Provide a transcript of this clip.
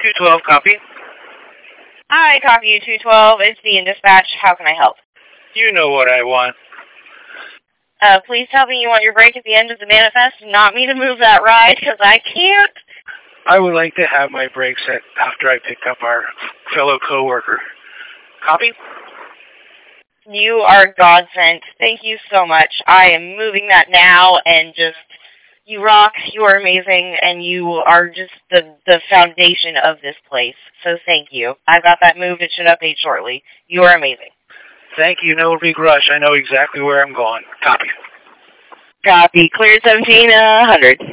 U212, copy. Hi, copy U212. It's the dispatch. How can I help? You know what I want. Please tell me you want your break at the end of the manifest and not me to move that ride, because I can't. I would like to have my break set after I pick up our fellow coworker. Copy? You are godsend. Thank you so much. I am moving that now, and just, you rock, you are amazing, and you are just the foundation of this place. So thank you. I've got that moved. It should update shortly. You are amazing. Thank you. No big rush. I know exactly where I'm going. Copy. Copy. Clear 1700.